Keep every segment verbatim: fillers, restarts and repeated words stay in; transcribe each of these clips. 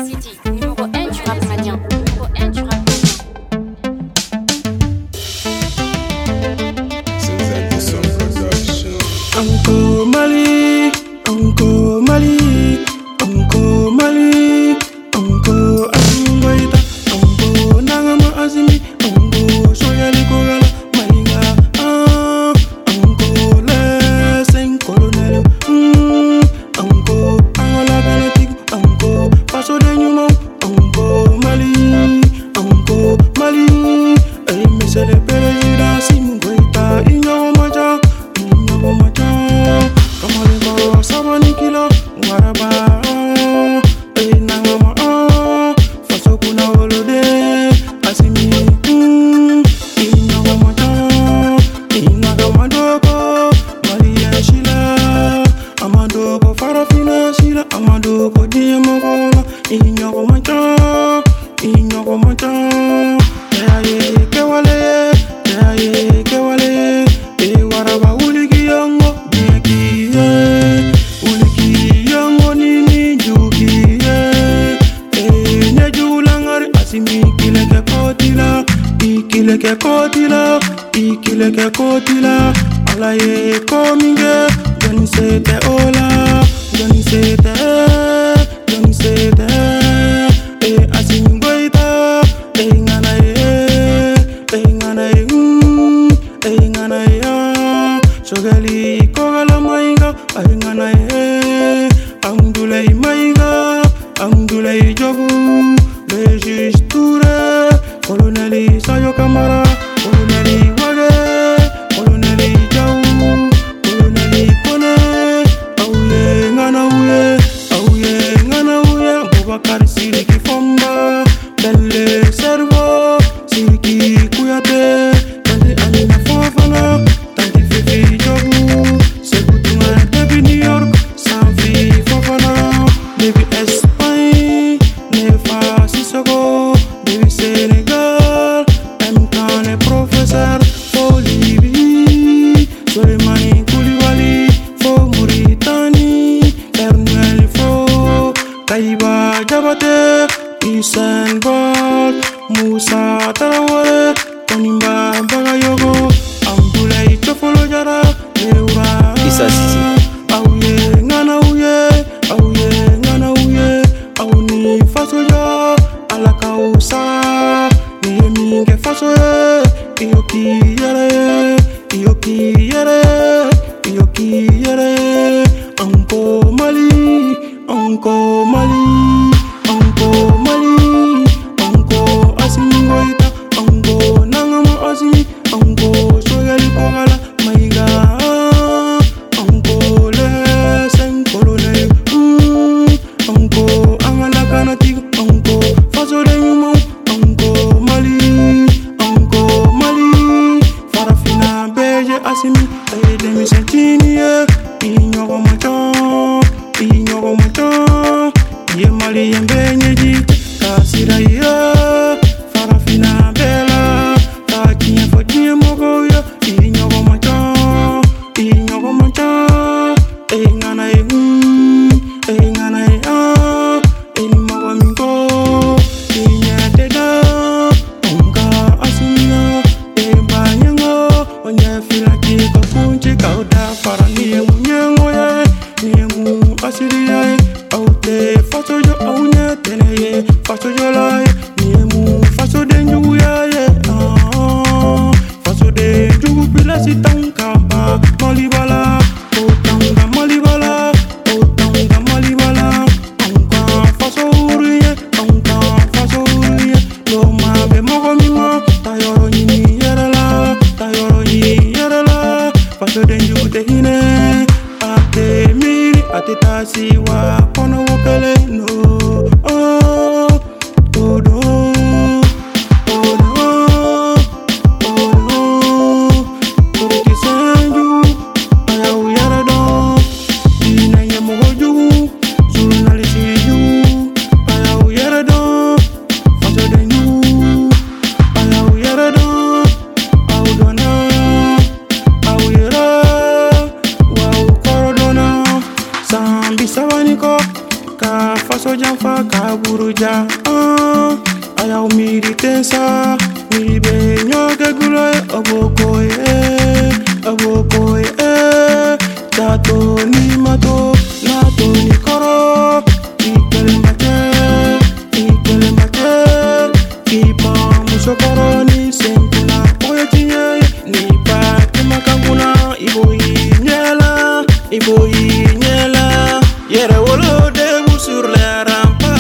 City, numéro un du rap malien. Numéro un du rap Uncle Mali, Uncle Mali, Uncle Mali, Uncle Azimbaita, Uncle Nangama Azimi, Uncle Soyali Kogala, Malinga, ah, Uncle Lesen Colonel, hmm, Uncle Angola Galatic, Uncle Paso de Numo, Uncle Mali, Uncle Mali, el Mister de Perejida, Simgoita, Inyo Maja, Inyo Maja. Kamalingo sabani kilo waraba e nangama ah faso kuna holiday asimi mm inagama ta inagama doko maria shila amadoko farafina shila amadoko diamogola inagama ta inagama ta yaye kewale yaye kewale e waraba uligi yango Ikileke kotila, ikileke kotila, alaye kominge, jani sete ola, jani sete, jani sete, e asingoita, e ngana e, e ngana e, mm, e ngana e ya, sogali kogala mainga, e ngana e, angulei mainga, angulei jogu, le justure. Coloneli Sayo Kamara, Coloneli Wage, Coloneli Jau, Coloneli Kone, Auye Ngana Uye, Auye Ngana Uye, Boubacar Siriki Fomba, Belle Servo, Siriki Kuyate, Tanti Alina Fofana, Tanti Fifi Jogu, Segutunga Debi New York, Sanfi Fofana, Debi Espagne, Nefa Sissoko, Debi Senegal, Mkane Professor, Fo Libye, Soleimani Koulibaly, Fo Mauritanie, Ernel Fo, Kaiba Diabaté, Usain Bolt, Moussa Traoré, Konimba Bagayogo, Abdoulaye Chofolo Diarra, Leura, Issa Cissé. Auye Ngana Uye, Auye Ngana Uye, Auni Fasoyo, Alakausa, Niyeminge Fasoye, Iyoki Yere, Iyoki Yere, Iyoki Yere, Uncle Mali, Uncle Mali, Uncle Mali, Uncle Asingoita, Uncle Nangama Asimi, Uncle Soyali Kogala, Maiga, Uncle Lesen Colonel, mm, Uncle Angala Kanatik, Uncle Faso de Numo, Uncle Mali, Uncle Mali, Farafina Beje Asimi, Edemi Sentini, Inyogo Machan, Inyogo Machan, Ye Mali Yembenyeji, Kasira Ye, Farafina Bella, Takinya Fotiye Mogoya, Inyogo Machan, Inyogo Machan, Engana E, Engana E, ah, Eni Mogo Mingo, Inya Teda, Onga Asina, Eba Nyango, Onye Filaki Kokunchi Kauda, Farani Munyango Ye, Niemu Asiri Ye, Aute Faso Jo Aune Teneye, Faso Jo Lai, Niemu Faso Denju Ye, ah, Faso Denju Bilasi Tankamba, Malibala, Otanga Malibala, Otanga Malibala, Anga Faso Uriye, Anga Faso Uriye, Loma Be Mogo Mima, Tayoro Yini Yerela, Tayoro Yini Yerela, Faso Denju Tehine, Ate Miri, Ate Tasiwa, Kono Wokele, no, oh, Todo. kaburuja ah ayaw miri tensa miri be nyoge guloy obokoy eh obokoy eh tato ni mato nato ni koro ikel mate ikel mate kipa musokoro ni sempuna oye tinye ni pa kemakanguna iboyi nyela iboyi nyela yere wolo de sur la rampa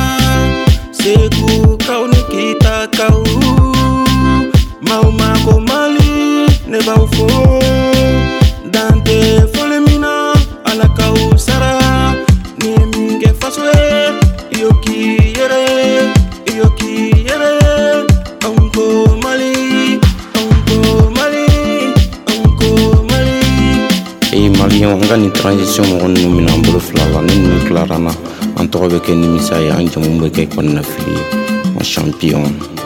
seku kauni kita kau mau mako mali ne baufo dante folemina ala kau sara ni minge faswe yoki yere yoki yere onko mali onko mali onko mali e malien on gagne transition on nomina mbolo flala ni clarana en torobe ke nimisa ya anjo mbeke kon na fili un champion.